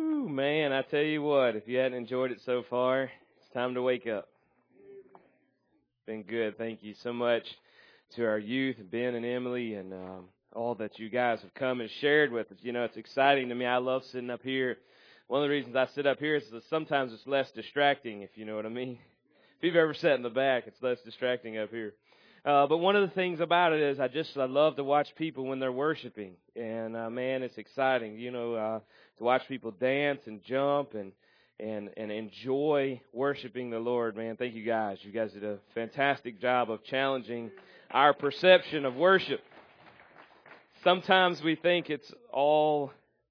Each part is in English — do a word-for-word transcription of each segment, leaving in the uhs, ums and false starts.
Ooh, man, I tell you what, if you hadn't enjoyed it so far, it's time to wake up. Been good. Thank you so much to our youth, Ben and Emily, and um, all that you guys have come and shared with us. You know, it's exciting to me. I love sitting up here. One of the reasons I sit up here is that sometimes it's less distracting, if you know what I mean. If you've ever sat in the back, it's less distracting up here. Uh, but one of the things about it is I just I love to watch people when they're worshiping, and uh, man, it's exciting. You know, uh, to watch people dance and jump and and and enjoy worshiping the Lord. Man, thank you guys. You guys did a fantastic job of challenging our perception of worship. Sometimes we think it's all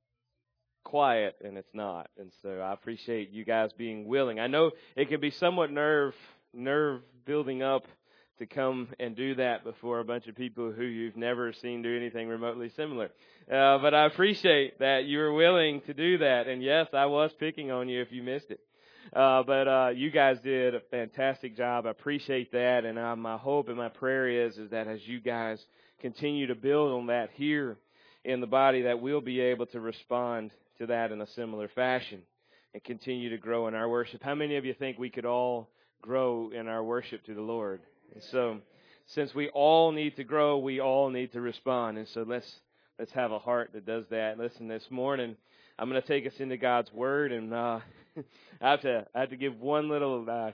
quiet, and it's not. And so I appreciate you guys being willing. I know it can be somewhat nerve nerve building up to come and do that before a bunch of people who you've never seen do anything remotely similar. Uh, but I appreciate that you were willing to do that. And yes, I was picking on you if you missed it. Uh, but uh, you guys did a fantastic job. I appreciate that. And uh, my hope and my prayer is, is that as you guys continue to build on that here in the body, that we'll be able to respond to that in a similar fashion and continue to grow in our worship. How many of you think we could all grow in our worship to the Lord? And so, since we all need to grow, we all need to respond. And so let's let's have a heart that does that. Listen, this morning I'm going to take us into God's Word, and uh, I have to I have to give one little uh,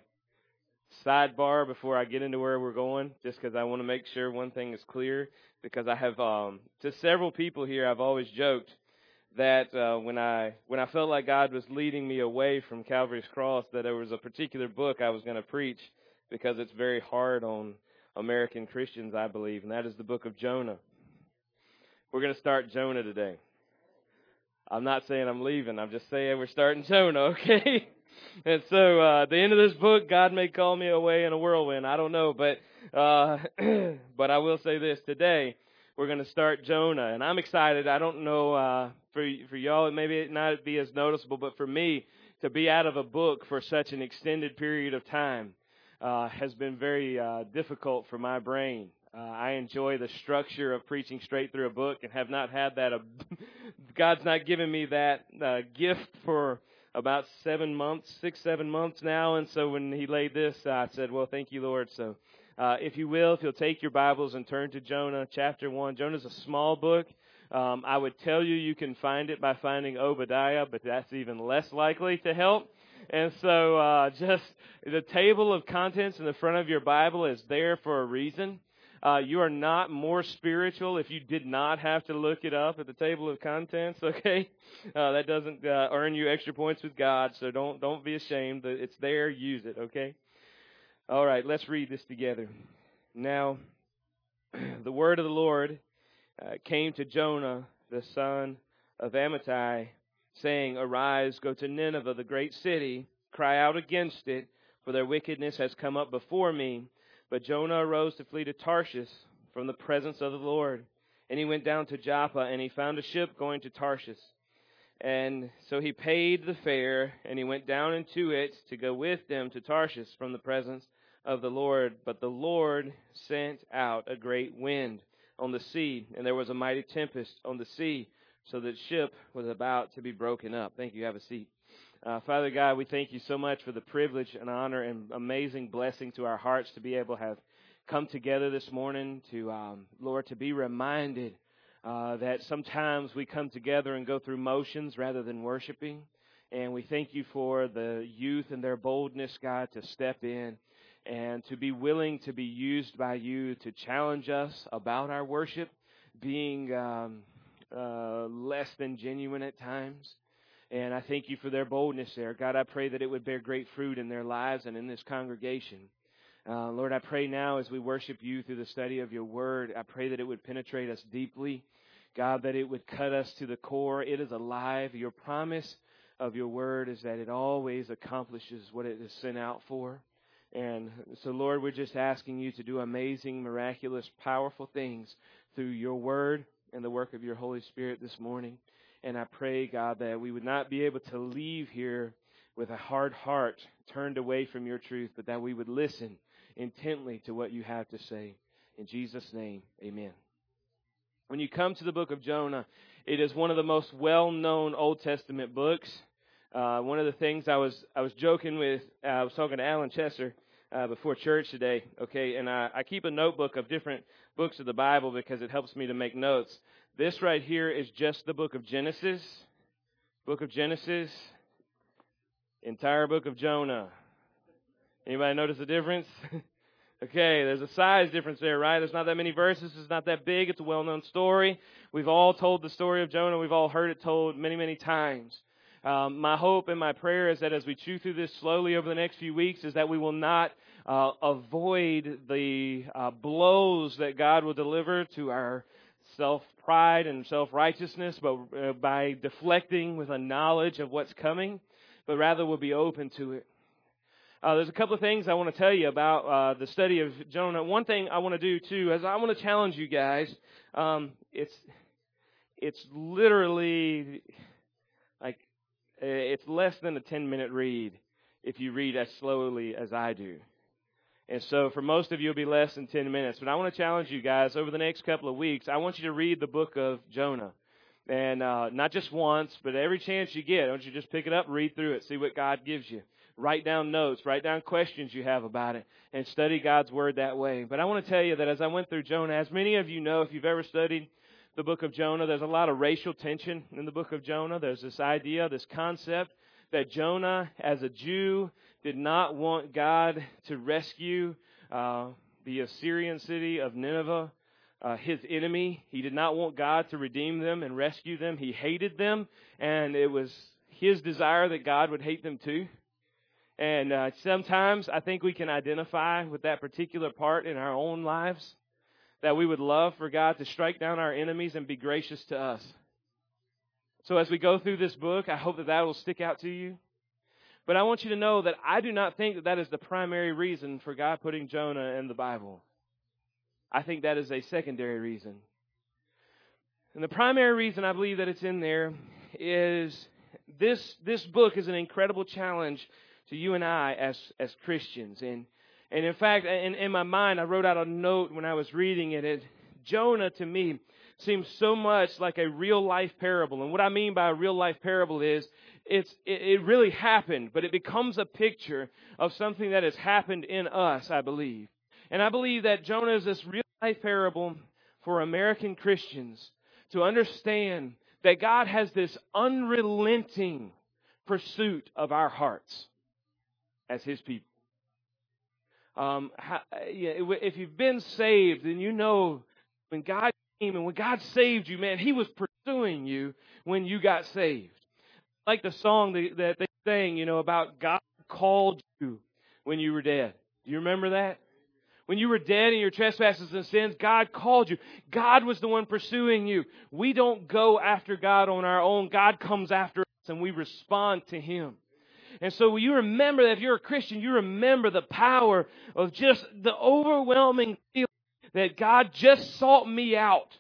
sidebar before I get into where we're going, just because I want to make sure one thing is clear. Because I have um, to several people here, I've always joked that uh, when I when I felt like God was leading me away from Calvary's Cross, that there was a particular book I was going to preach, because it's very hard on American Christians, I believe, and that is the book of Jonah. We're going to start Jonah today. I'm not saying I'm leaving. I'm just saying we're starting Jonah, okay? And so uh, at the end of this book, God may call me away in a whirlwind. I don't know, but uh, but I will say this. Today, we're going to start Jonah, and I'm excited. I don't know, uh, for, for y'all, it may not be as noticeable, but for me, to be out of a book for such an extended period of time Uh, has been very uh, difficult for my brain. Uh, I enjoy the structure of preaching straight through a book and have not had that. Uh, God's not given me that uh, gift for about seven months, six, seven months now. And so when he laid this, I said, well, thank you, Lord. So uh, if you will, if you'll take your Bibles and turn to Jonah chapter one. Jonah's a small book. Um, I would tell you you can find it by finding Obadiah, but that's even less likely to help. And so uh, just the table of contents in the front of your Bible is there for a reason. Uh, you are not more spiritual if you did not have to look it up at the table of contents, okay? Uh, that doesn't uh, earn you extra points with God, so don't don't be ashamed. It's there. Use it, okay? All right, let's read this together. Now, the word of the Lord uh, came to Jonah, the son of Amittai, saying, Arise, go to Nineveh, the great city, cry out against it, for their wickedness has come up before me. But Jonah arose to flee to Tarshish from the presence of the Lord. And he went down to Joppa, and he found a ship going to Tarshish. And so he paid the fare, and he went down into it to go with them to Tarshish from the presence of the Lord. But the Lord sent out a great wind on the sea, and there was a mighty tempest on the sea, so that ship was about to be broken up. Thank you. Have a seat. Uh, Father God, we thank you so much for the privilege and honor and amazing blessing to our hearts to be able to have come together this morning to, um, Lord, to be reminded uh, that sometimes we come together and go through motions rather than worshiping. And we thank you for the youth and their boldness, God, to step in and to be willing to be used by you to challenge us about our worship being Um, Uh, less than genuine at times. And I thank you for their boldness there. God, I pray that it would bear great fruit in their lives and in this congregation. Uh, Lord, I pray now as we worship you through the study of your word, I pray that it would penetrate us deeply. God, that it would cut us to the core. It is alive. Your promise of your word is that it always accomplishes what it is sent out for. And so, Lord, we're just asking you to do amazing, miraculous, powerful things through your word and the work of your Holy Spirit this morning. And I pray, God, that we would not be able to leave here with a hard heart turned away from your truth, but that we would listen intently to what you have to say. In Jesus' name, amen. When you come to the book of Jonah, it is one of the most well-known Old Testament books. Uh, one of the things I was I was joking with, uh, I was talking to Alan Chester uh, before church today, okay, and I, I keep a notebook of different books of the Bible because it helps me to make notes. This right here is just the book of Genesis, book of Genesis, entire book of Jonah. Anybody notice the difference? Okay, there's a size difference there, right? There's not that many verses. It's not that big. It's a well-known story. We've all told the story of Jonah. We've all heard it told many, many times. Um, my hope and my prayer is that as we chew through this slowly over the next few weeks is that we will not uh, avoid the uh, blows that God will deliver to our self-pride and self-righteousness, but uh, by deflecting with a knowledge of what's coming, but rather we'll be open to it. Uh, there's a couple of things I want to tell you about uh, the study of Jonah. One thing I want to do, too, is I want to challenge you guys. Um, it's it's literally like it's less than a ten-minute read if you read as slowly as I do. And so for most of you, it'll be less than ten minutes. But I want to challenge you guys over the next couple of weeks. I want you to read the book of Jonah. And uh, not just once, but every chance you get. I want you to just pick it up, read through it, see what God gives you. Write down notes, write down questions you have about it, and study God's Word that way. But I want to tell you that as I went through Jonah, as many of you know, if you've ever studied the book of Jonah, there's a lot of racial tension in the book of Jonah. There's this idea, this concept that Jonah, as a Jew, did not want God to rescue uh, the Assyrian city of Nineveh, uh, his enemy. He did not want God to redeem them and rescue them. He hated them, and it was his desire that God would hate them too. And uh, sometimes I think we can identify with that particular part in our own lives, that we would love for God to strike down our enemies and be gracious to us. So as we go through this book, I hope that that will stick out to you. But I want you to know that I do not think that that is the primary reason for God putting Jonah in the Bible. I think that is a secondary reason. And the primary reason I believe that it's in there is this, this book is an incredible challenge to you and I as as Christians. And and in fact, in, in my mind, I wrote out a note when I was reading it. it. Jonah, to me, seems so much like a real-life parable. And what I mean by a real-life parable is it's it, it really happened, but it becomes a picture of something that has happened in us, I believe. And I believe that Jonah is this real-life parable for American Christians to understand that God has this unrelenting pursuit of our hearts as His people. Um, how, yeah, if you've been saved, then you know when God came and when God saved you, man, He was pursuing you when you got saved. Like the song that, that they sang, you know, about God called you when you were dead. Do you remember that? When you were dead in your trespasses and sins, God called you. God was the one pursuing you. We don't go after God on our own. God comes after us and we respond to Him. And so you remember that if you're a Christian, you remember the power of just the overwhelming feeling that God just sought me out.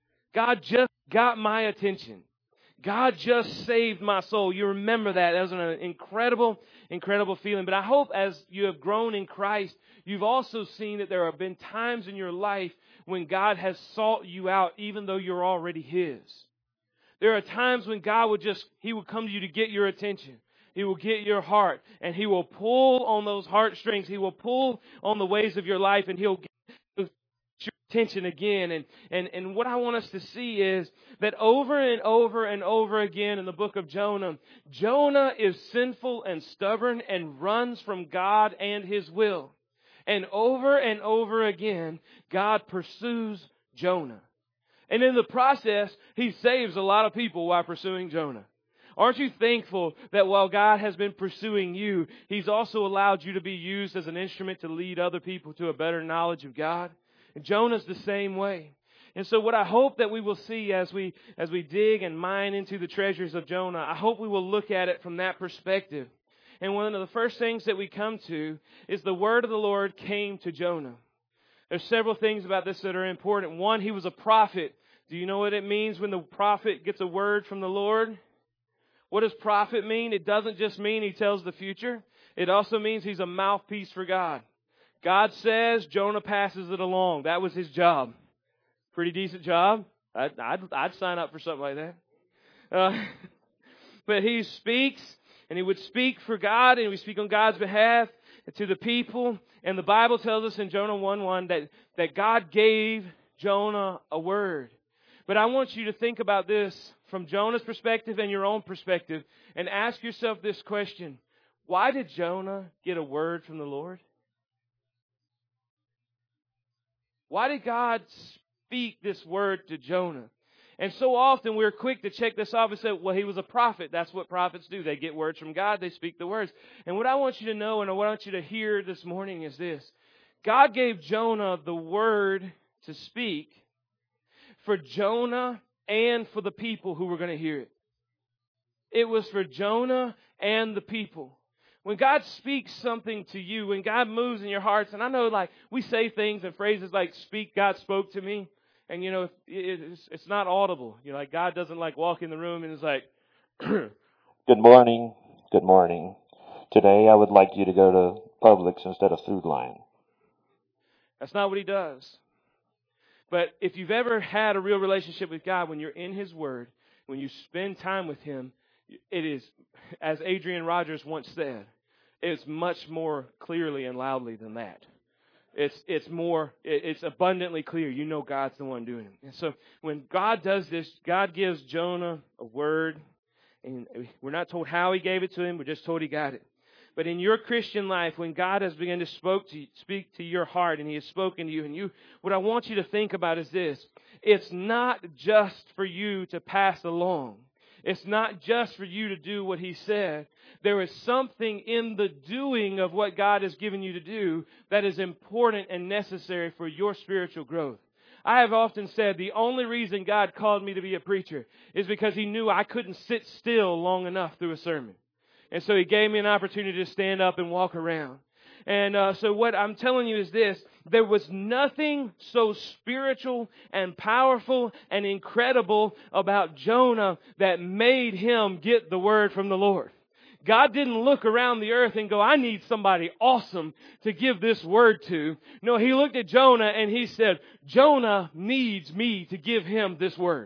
God just got my attention. God just saved my soul. You remember that. That was an incredible, incredible feeling. But I hope as you have grown in Christ, you've also seen that there have been times in your life when God has sought you out even though you're already His. There are times when God would just, He would come to you to get your attention. He will get your heart, and He will pull on those heartstrings. He will pull on the ways of your life, and He'll get your attention again. And, and, and what I want us to see is that over and over and over again in the book of Jonah, Jonah is sinful and stubborn and runs from God and His will. And over and over again, God pursues Jonah. And in the process, He saves a lot of people while pursuing Jonah. Aren't you thankful that while God has been pursuing you, He's also allowed you to be used as an instrument to lead other people to a better knowledge of God? And Jonah's the same way. And so what I hope that we will see as we as we dig and mine into the treasures of Jonah, I hope we will look at it from that perspective. And one of the first things that we come to is the word of the Lord came to Jonah. There's several things about this that are important. One, he was a prophet. Do you know what it means when the prophet gets a word from the Lord? What does prophet mean? It doesn't just mean he tells the future. It also means he's a mouthpiece for God. God says, Jonah passes it along. That was his job. Pretty decent job. I'd, I'd, I'd sign up for something like that. Uh, but he speaks and he would speak for God, and he would speak on God's behalf to the people. And the Bible tells us in Jonah one one that, that God gave Jonah a word. But I want you to think about this from Jonah's perspective and your own perspective, and ask yourself this question. Why did Jonah get a word from the Lord? Why did God speak this word to Jonah? And so often we're quick to check this off and say, well, he was a prophet. That's what prophets do. They get words from God. They speak the words. And what I want you to know and what I want you to hear this morning is this. God gave Jonah the word to speak for Jonah and for the people who were going to hear it. It was for Jonah and the people. When God speaks something to you, when God moves in your hearts, and I know like we say things and phrases like speak, God spoke to me. And, you know, it's, it's not audible. You know, like God doesn't like walk in the room and is like, good morning, good morning. Today I would like you to go to Publix instead of Food Lion. That's not what he does. But if you've ever had a real relationship with God, when you're in His Word, when you spend time with Him, it is, as Adrian Rogers once said, it's much more clearly and loudly than that. It's it's more, it's abundantly clear. You know God's the one doing it. And so when God does this, God gives Jonah a word. And we're not told how He gave it to him. We're just told he got it. But in your Christian life, when God has begun to spoke to, speak to your heart and He has spoken to you, and you, what I want you to think about is this. It's not just for you to pass along. It's not just for you to do what He said. There is something in the doing of what God has given you to do that is important and necessary for your spiritual growth. I have often said the only reason God called me to be a preacher is because He knew I couldn't sit still long enough through a sermon. And so He gave me an opportunity to stand up and walk around. And uh, so what I'm telling you is this. There was nothing so spiritual and powerful and incredible about Jonah that made him get the word from the Lord. God didn't look around the earth and go, I need somebody awesome to give this word to. No, He looked at Jonah and He said, Jonah needs me to give him this word.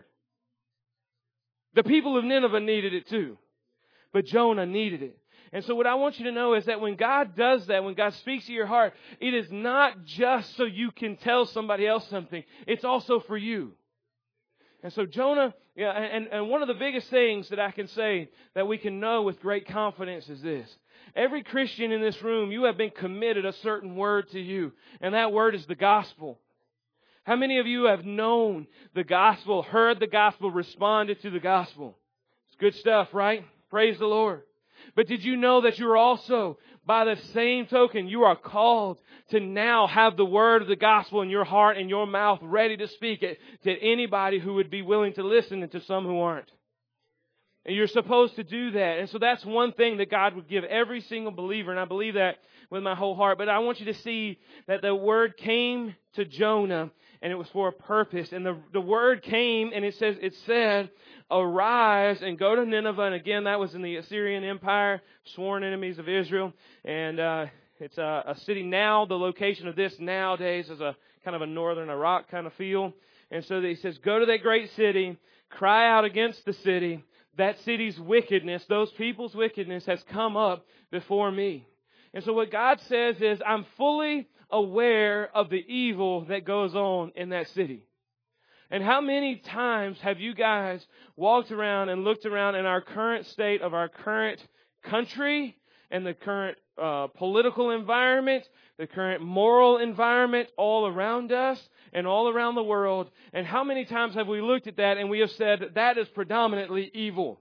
The people of Nineveh needed it too, but Jonah needed it. And so what I want you to know is that when God does that, when God speaks to your heart, it is not just so you can tell somebody else something. It's also for you. And so Jonah, yeah, and, and one of the biggest things that I can say that we can know with great confidence is this. Every Christian in this room, you have been committed a certain word to you, and that word is the gospel. How many of you have known the gospel, heard the gospel, responded to the gospel? It's good stuff, right? Praise the Lord. But did you know that you're also, by the same token, you are called to now have the word of the gospel in your heart and your mouth ready to speak it to anybody who would be willing to listen and to some who aren't. And you're supposed to do that. And so that's one thing that God would give every single believer, and I believe that with my whole heart. But I want you to see that the word came to Jonah, and it was for a purpose. And the, the word came, and it says, it said, arise and go to Nineveh. And again, that was in the Assyrian Empire, sworn enemies of Israel. And uh, it's a, a city now. The location of this nowadays is a kind of a northern Iraq kind of feel. And so he says, go to that great city, cry out against the city. That city's wickedness, those people's wickedness has come up before me. And so what God says is, I'm fully aware of the evil that goes on in that city. And how many times have you guys walked around and looked around in our current state of our current country and the current uh, political environment, the current moral environment all around us and all around the world? And how many times have we looked at that and we have said that is predominantly evil?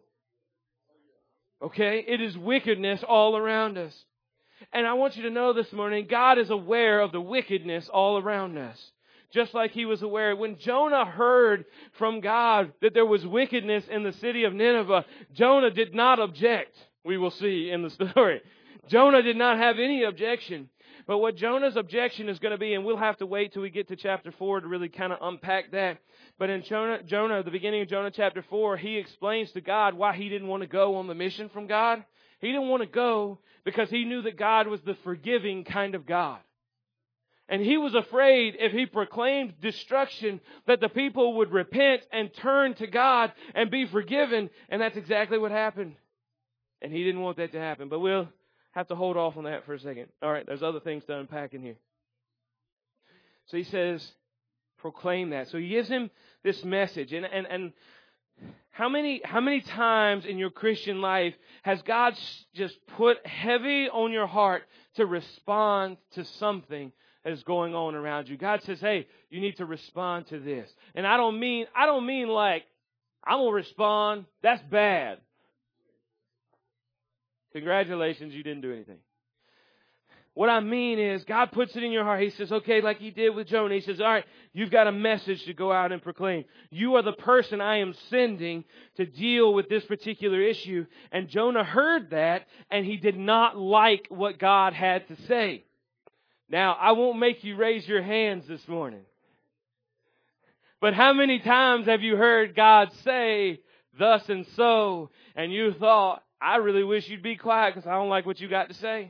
Okay? It is wickedness all around us. And I want you to know this morning, God is aware of the wickedness all around us. Just like He was aware. When Jonah heard from God that there was wickedness in the city of Nineveh, Jonah did not object, we will see in the story. Jonah did not have any objection. But what Jonah's objection is going to be, and we'll have to wait till we get to chapter four to really kind of unpack that. But in Jonah, Jonah, the beginning of Jonah chapter four, he explains to God why he didn't want to go on the mission from God. He didn't want to go because he knew that God was the forgiving kind of God. And he was afraid if he proclaimed destruction that the people would repent and turn to God and be forgiven. And that's exactly what happened. And he didn't want that to happen. But we'll have to hold off on that for a second. All right, there's other things to unpack in here. So he says, proclaim that. So he gives him this message. And and and how many how many times in your Christian life has God just put heavy on your heart to respond to something that is going on around you? God says, hey, you need to respond to this. And I don't mean I don't mean like I'm gonna respond. That's bad. Congratulations, you didn't do anything. What I mean is, God puts it in your heart. He says, okay, like he did with Jonah. He says, all right, you've got a message to go out and proclaim. You are the person I am sending to deal with this particular issue. And Jonah heard that, and he did not like what God had to say. Now, I won't make you raise your hands this morning. But how many times have you heard God say, thus and so, and you thought, I really wish you'd be quiet because I don't like what you got to say?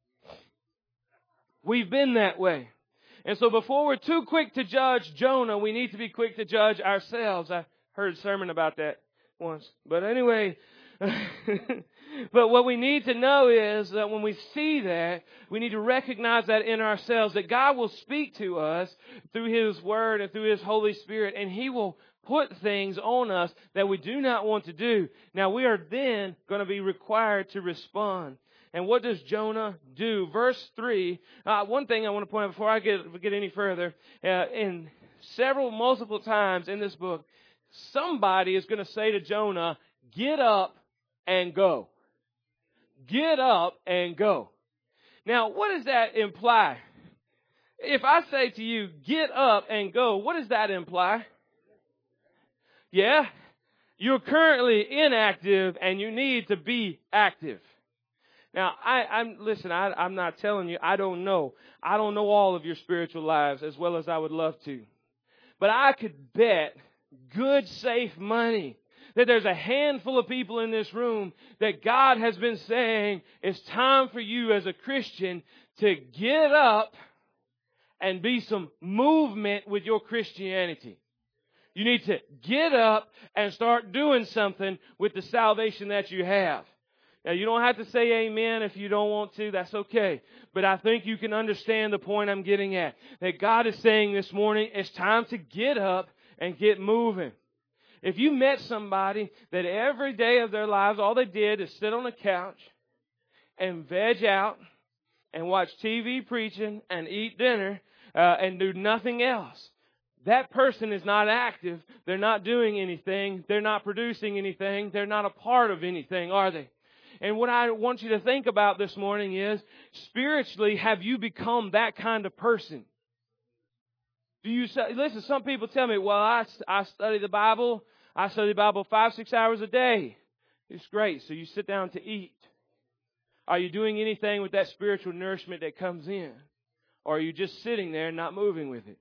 We've been that way. And so before we're too quick to judge Jonah, we need to be quick to judge ourselves. I heard a sermon about that once. But anyway, but what we need to know is that when we see that, we need to recognize that in ourselves, that God will speak to us through His Word and through His Holy Spirit, and He will put things on us that we do not want to do. Now, we are then going to be required to respond. And what does Jonah do? Verse three, uh, one thing I want to point out before I get, get any further, uh, in several, multiple times in this book, somebody is going to say to Jonah, get up and go. Get up and go. Now, what does that imply? If I say to you, get up and go, what does that imply? Yeah, you're currently inactive and you need to be active. Now, I, I'm listen, I, I'm not telling you, I don't know. I don't know all of your spiritual lives as well as I would love to. But I could bet good, safe money that there's a handful of people in this room that God has been saying it's time for you as a Christian to get up and be some movement with your Christianity. You need to get up and start doing something with the salvation that you have. Now, you don't have to say amen if you don't want to. That's okay. But I think you can understand the point I'm getting at. That God is saying this morning, it's time to get up and get moving. If you met somebody that every day of their lives, all they did is sit on a couch and veg out and watch T V preaching and eat dinner uh, and do nothing else, that person is not active. They're not doing anything. They're not producing anything. They're not a part of anything, are they? And what I want you to think about this morning is, spiritually, have you become that kind of person? Do you listen? Some people tell me, "Well, I, I study the Bible. I study the Bible five, six hours a day." It's great. So you sit down to eat. Are you doing anything with that spiritual nourishment that comes in, or are you just sitting there and not moving with it?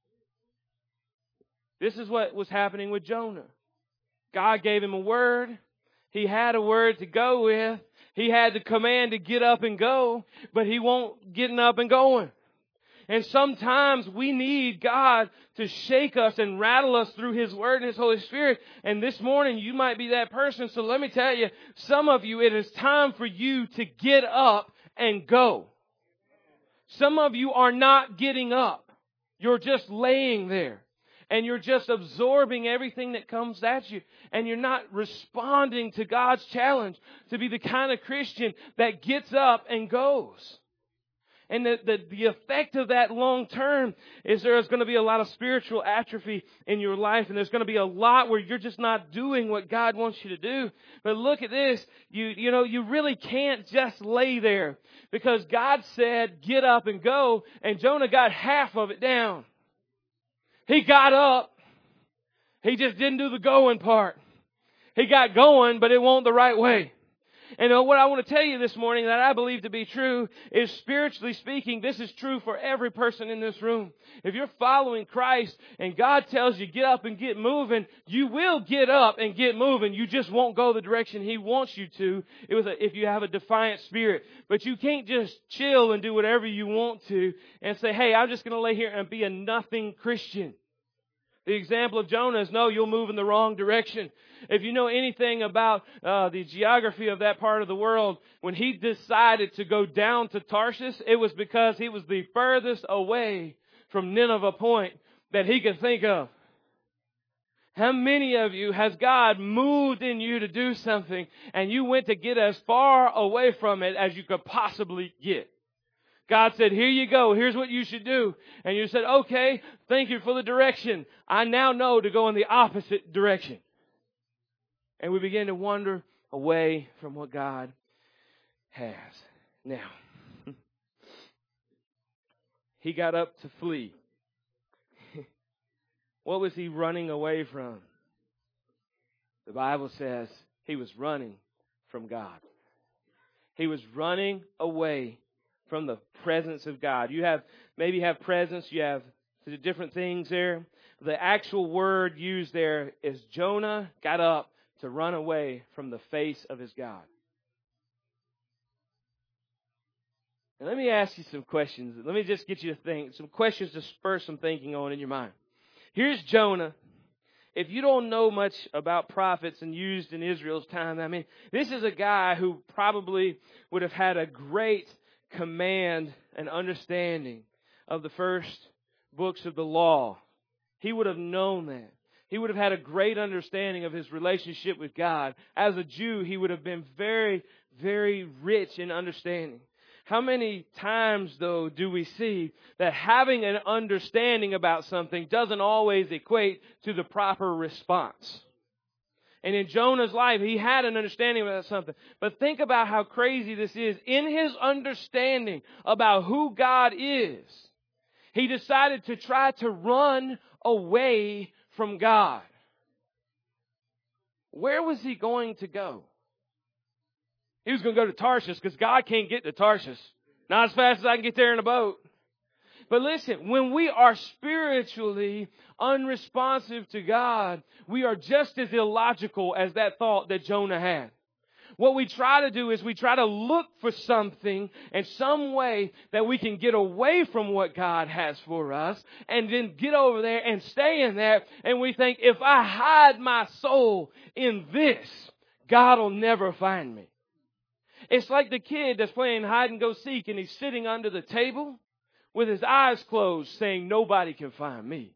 This is what was happening with Jonah. God gave him a word. He had a word to go with. He had the command to get up and go, but he won't getting up and going. And sometimes we need God to shake us and rattle us through His Word and His Holy Spirit. And this morning you might be that person. So let me tell you, some of you, it is time for you to get up and go. Some of you are not getting up. You're just laying there. And you're just absorbing everything that comes at you. And you're not responding to God's challenge to be the kind of Christian that gets up and goes. And the, the, the effect of that long term is there's going to be a lot of spiritual atrophy in your life. And there's going to be a lot where you're just not doing what God wants you to do. But look at this. You, you know, you really can't just lay there. Because God said, get up and go. And Jonah got half of it down. He got up. He just didn't do the going part. He got going, but it wasn't the right way. And what I want to tell you this morning that I believe to be true is, spiritually speaking, this is true for every person in this room. If you're following Christ and God tells you get up and get moving, you will get up and get moving. You just won't go the direction He wants you to it was a, if you have a defiant spirit. But you can't just chill and do whatever you want to and say, hey, I'm just going to lay here and be a nothing Christian. The example of Jonah is, no, you'll move in the wrong direction. If you know anything about uh, the geography of that part of the world, when he decided to go down to Tarshish, it was because he was the furthest away from Nineveh point that he could think of. How many of you has God moved in you to do something and you went to get as far away from it as you could possibly get? God said, here you go. Here's what you should do. And you said, okay, thank you for the direction. I now know to go in the opposite direction. And we begin to wander away from what God has. Now, he got up to flee. What was he running away from? The Bible says he was running from God. He was running away from the presence of God. You have, maybe have presence, you have different things there. The actual word used there is Jonah got up to run away from the face of his God. And let me ask you some questions. Let me just get you to think, some questions to spur some thinking on in your mind. Here's Jonah. If you don't know much about prophets and used in Israel's time, I mean, this is a guy who probably would have had a great command and understanding of the first books of the law. He would have known that. He would have had a great understanding of his relationship with God. As a Jew, he would have been very, very rich in understanding. How many times, though, do we see that having an understanding about something doesn't always equate to the proper response? And in Jonah's life, he had an understanding about something. But think about how crazy this is. In his understanding about who God is, he decided to try to run away from God. Where was he going to go? He was going to go to Tarshish because God can't get to Tarshish. Not as fast as I can get there in a boat. But listen, when we are spiritually unresponsive to God, we are just as illogical as that thought that Jonah had. What we try to do is we try to look for something in some way that we can get away from what God has for us and then get over there and stay in there. And we think, if I hide my soul in this, God will never find me. It's like the kid that's playing hide and go seek and he's sitting under the table with his eyes closed saying, nobody can find me.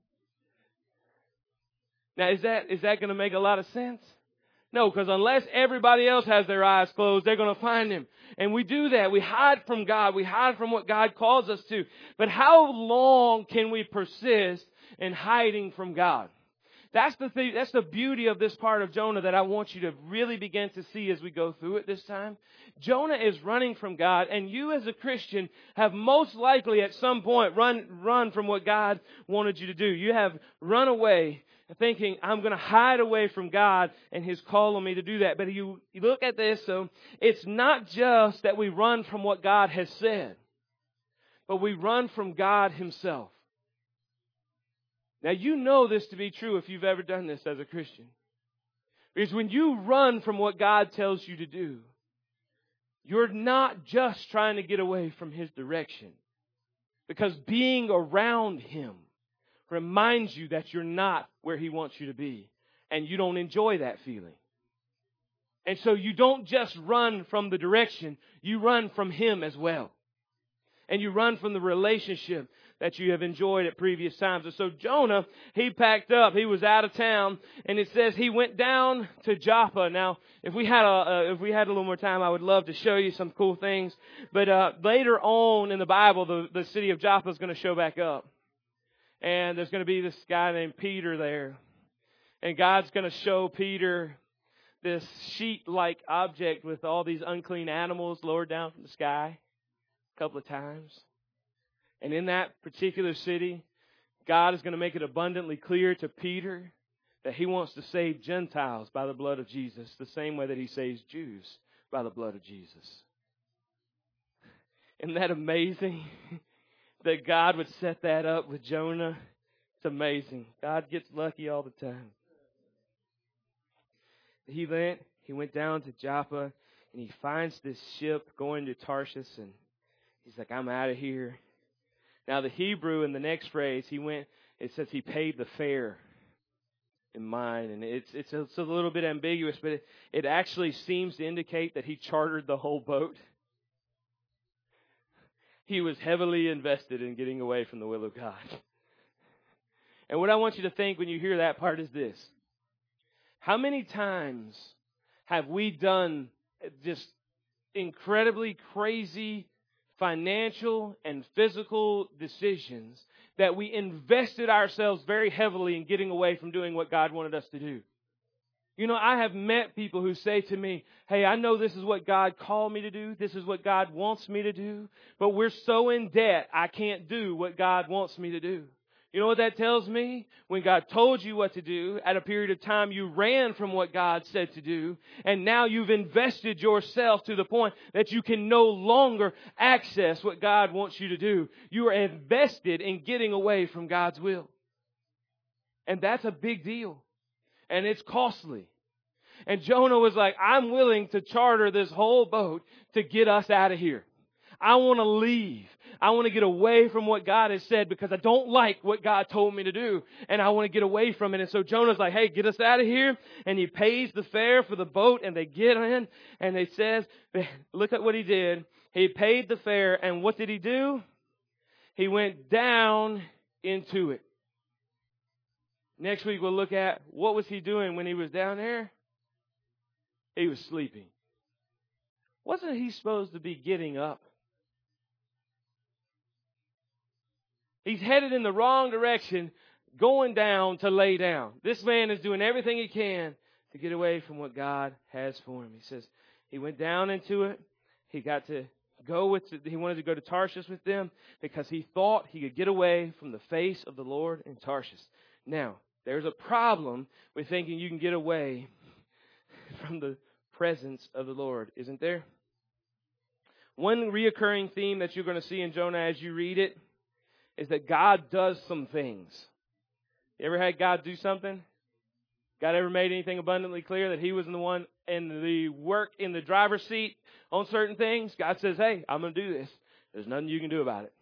Now, is that, is that going to make a lot of sense? No, because unless everybody else has their eyes closed, they're going to find him. And we do that. We hide from God. We hide from what God calls us to. But how long can we persist in hiding from God? That's the thing, that's the beauty of this part of Jonah that I want you to really begin to see as we go through it this time. Jonah is running from God, and you as a Christian have most likely at some point run, run from what God wanted you to do. You have run away thinking, I'm going to hide away from God and His call on me to do that. But you, you look at this, so it's not just that we run from what God has said, but we run from God Himself. Now, you know this to be true if you've ever done this as a Christian. Because when you run from what God tells you to do, you're not just trying to get away from His direction. Because being around Him reminds you that you're not where He wants you to be. And you don't enjoy that feeling. And so you don't just run from the direction, you run from Him as well. And you run from the relationship that you have enjoyed at previous times. And so Jonah, he packed up. He was out of town. And it says he went down to Joppa. Now, if we had a, uh, if we had a little more time, I would love to show you some cool things. But uh, later on in the Bible, the, the city of Joppa is going to show back up. And there's going to be this guy named Peter there. And God's going to show Peter this sheet-like object with all these unclean animals lowered down from the sky a couple of times. And in that particular city, God is going to make it abundantly clear to Peter that He wants to save Gentiles by the blood of Jesus, the same way that He saves Jews by the blood of Jesus. Isn't that amazing that God would set that up with Jonah? It's amazing. God gets lucky all the time. He went, he went down to Joppa, and he finds this ship going to Tarshish, and he's like, I'm out of here. Now, the Hebrew in the next phrase, he went, it says he paid the fare. in mind. And it's, it's, a, it's a little bit ambiguous, but it, it actually seems to indicate that he chartered the whole boat. He was heavily invested in getting away from the will of God. And what I want you to think when you hear that part is this. How many times have we done just incredibly crazy financial and physical decisions that we invested ourselves very heavily in getting away from doing what God wanted us to do? You know, I have met people who say to me, hey, I know this is what God called me to do. This is what God wants me to do. But we're so in debt, I can't do what God wants me to do. You know what that tells me? When God told you what to do, at a period of time you ran from what God said to do, and now you've invested yourself to the point that you can no longer access what God wants you to do. You are invested in getting away from God's will. And that's a big deal. And it's costly. And Jonah was like, I'm willing to charter this whole boat to get us out of here. I want to leave. I want to get away from what God has said because I don't like what God told me to do. And I want to get away from it. And so Jonah's like, hey, get us out of here. And he pays the fare for the boat and they get in. And they says, look at what he did. He paid the fare. And what did he do? He went down into it. Next week we'll look at what was he doing when he was down there? He was sleeping. Wasn't he supposed to be getting up? He's headed in the wrong direction, going down to lay down. This man is doing everything he can to get away from what God has for him. He says he went down into it. He got to go with, he wanted to go to Tarshish with them because he thought he could get away from the face of the Lord in Tarshish. Now, there's a problem with thinking you can get away from the presence of the Lord, isn't there? One reoccurring theme that you're going to see in Jonah as you read it is that God does some things. You ever had God do something? God ever made anything abundantly clear that He was the one in the work in the driver's seat on certain things? God says, hey, I'm going to do this. There's nothing you can do about it.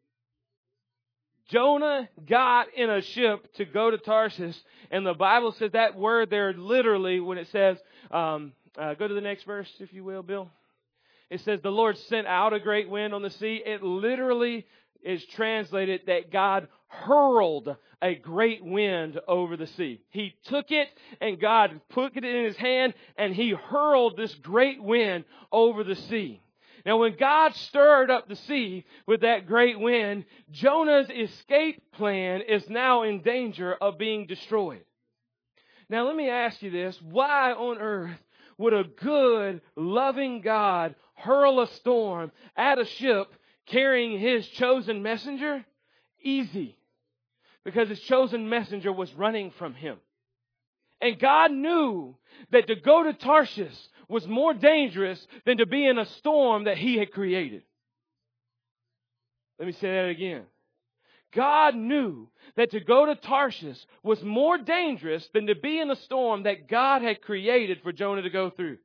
Jonah got in a ship to go to Tarshish, and the Bible says that word there literally when it says, um, uh, go to the next verse, if you will, Bill. It says the Lord sent out a great wind on the sea. It literally is translated that God hurled a great wind over the sea. He took it and God put it in His hand and He hurled this great wind over the sea. Now when God stirred up the sea with that great wind, Jonah's escape plan is now in danger of being destroyed. Now let me ask you this. Why on earth would a good, loving God hurl a storm at a ship carrying His chosen messenger? Easy. Because His chosen messenger was running from Him. And God knew that to go to Tarshish was more dangerous than to be in a storm that He had created. Let me say that again. God knew that to go to Tarshish was more dangerous than to be in a storm that God had created for Jonah to go through.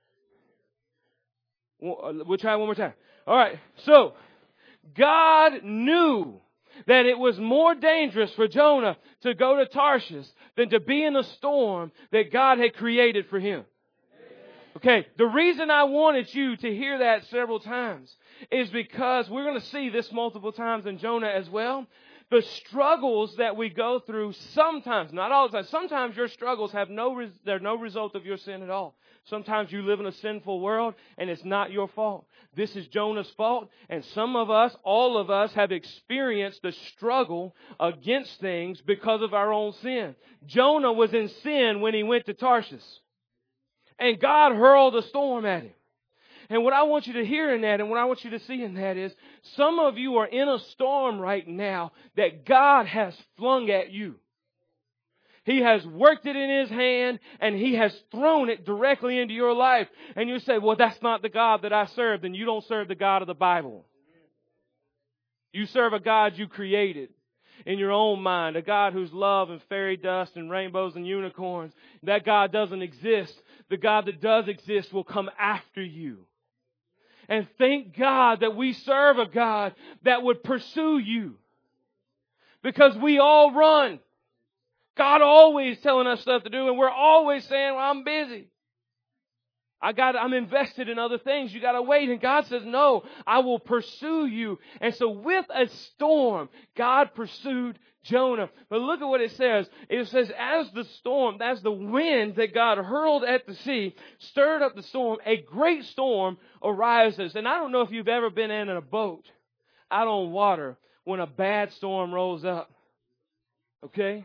We'll try one more time. All right. So, God knew that it was more dangerous for Jonah to go to Tarshish than to be in a storm that God had created for him. Okay, the reason I wanted you to hear that several times is because we're going to see this multiple times in Jonah as well. The struggles that we go through sometimes, not all the time, sometimes your struggles have no, res- they're no result of your sin at all. Sometimes you live in a sinful world and it's not your fault. This is Jonah's fault, and some of us, all of us, have experienced the struggle against things because of our own sin. Jonah was in sin when he went to Tarshish. And God hurled a storm at him. And what I want you to hear in that and what I want you to see in that is some of you are in a storm right now that God has flung at you. He has worked it in His hand and He has thrown it directly into your life. And you say, well, that's not the God that I serve. Then you don't serve the God of the Bible. You serve a God you created in your own mind, a God who's love and fairy dust and rainbows and unicorns. That God doesn't exist. The God that does exist will come after you. And thank God that we serve a God that would pursue you. Because we all run. God always telling us stuff to do, and we're always saying, well, I'm busy. I got, I'm invested in other things. You got to wait. And God says, no, I will pursue you. And so with a storm, God pursued Jonah. But look at what it says. It says, as the storm, as the wind that God hurled at the sea, stirred up the storm, a great storm arises. And I don't know if you've ever been in a boat out on water when a bad storm rolls up. Okay?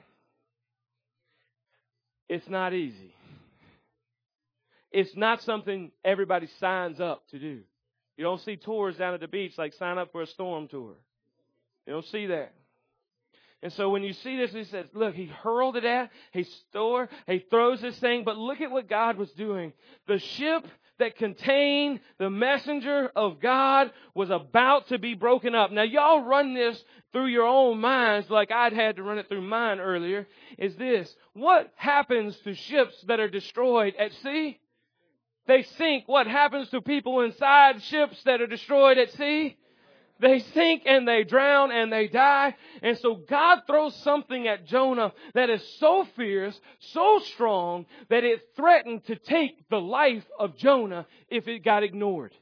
It's not easy. It's not something everybody signs up to do. You don't see tours down at the beach like sign up for a storm tour. You don't see that. And so when you see this, he says, look, he hurled it at, he store, he throws this thing, but look at what God was doing. The ship that contained the messenger of God was about to be broken up. Now y'all run this through your own minds like I'd had to run it through mine earlier, is this. What happens to ships that are destroyed at sea? They sink. What happens to people inside ships that are destroyed at sea? They sink and they drown and they die. And so God throws something at Jonah that is so fierce, so strong, that it threatened to take the life of Jonah if it got ignored.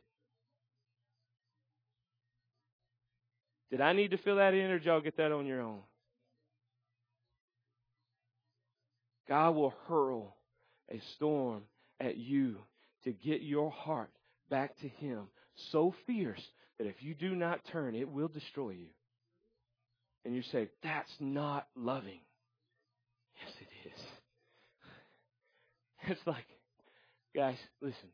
Did I need to fill that in, or did y'all get that on your own? God will hurl a storm at you to get your heart back to Him so fierce that if you do not turn, it will destroy you. And you say, that's not loving. Yes, it is. It's like, guys, listen.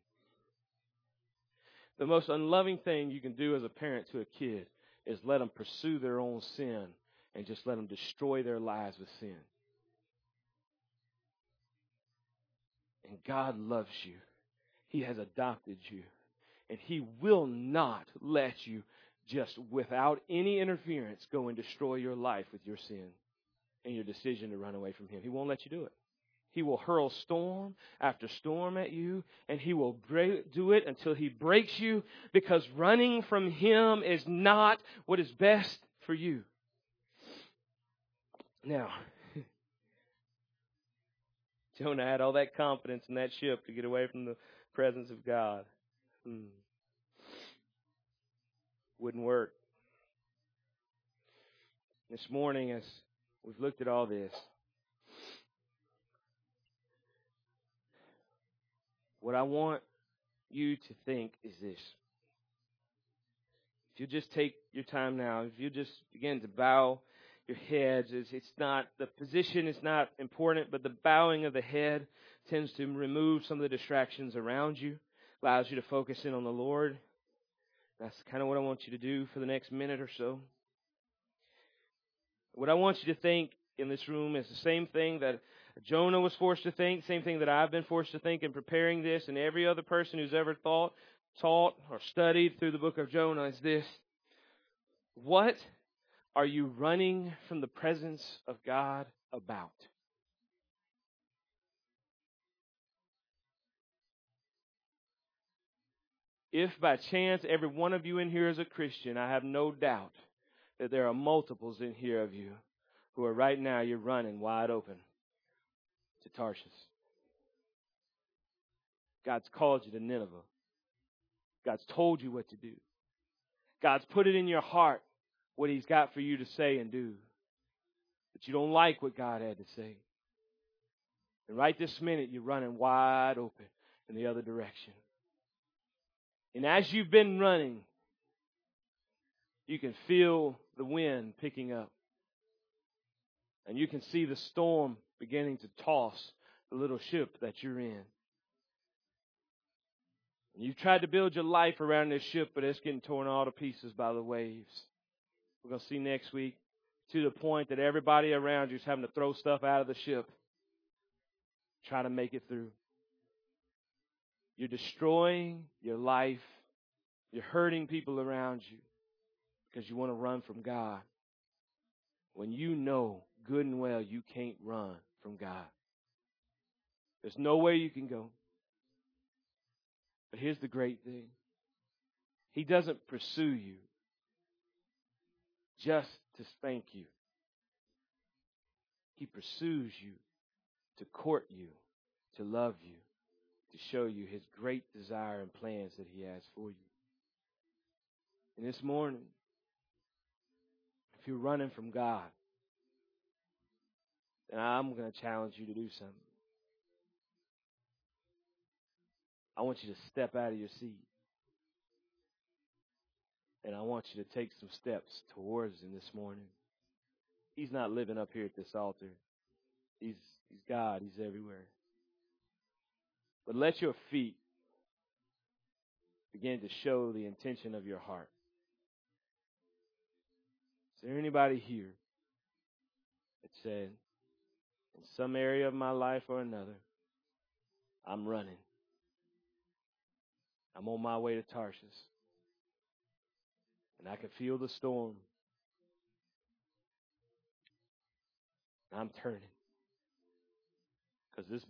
The most unloving thing you can do as a parent to a kid is let them pursue their own sin and just let them destroy their lives with sin. And God loves you. He has adopted you. And He will not let you just without any interference go and destroy your life with your sin and your decision to run away from Him. He won't let you do it. He will hurl storm after storm at you, and He will break, do it until He breaks you, because running from Him is not what is best for you. Now, Jonah had all that confidence in that ship to get away from the presence of God. Hmm. Wouldn't work. This morning, as we've looked at all this, what I want you to think is this. If you just take your time now, if you just begin to bow your heads, it's, it's not, the position is not important, but the bowing of the head tends to remove some of the distractions around you, allows you to focus in on the Lord. That's kind of what I want you to do for the next minute or so. What I want you to think in this room is the same thing that Jonah was forced to think, same thing that I've been forced to think in preparing this, and every other person who's ever thought, taught, or studied through the book of Jonah is this. What are you running from the presence of God about? If by chance every one of you in here is a Christian, I have no doubt that there are multiples in here of you who are right now, you're running wide open to Tarshish. God's called you to Nineveh. God's told you what to do. God's put it in your heart what He's got for you to say and do. But you don't like what God had to say. And right this minute, you're running wide open in the other direction. And as you've been running, you can feel the wind picking up. And you can see the storm beginning to toss the little ship that you're in. And you've tried to build your life around this ship, but it's getting torn all to pieces by the waves. We're going to see next week, to the point that everybody around you is having to throw stuff out of the ship, try to make it through. You're destroying your life. You're hurting people around you because you want to run from God, when you know good and well you can't run from God. There's nowhere you can go. But here's the great thing. He doesn't pursue you just to spank you. He pursues you to court you, to love you, to show you his great desire and plans that he has for you. And this morning, if you're running from God, then I'm going to challenge you to do something. I want you to step out of your seat. And I want you to take some steps towards him this morning. He's not living up here at this altar. He's, he's God. He's everywhere. But let your feet begin to show the intention of your heart. Is there anybody here that said, in some area of my life or another, I'm running. I'm on my way to Tarshish. And I can feel the storm. I'm turning. Because this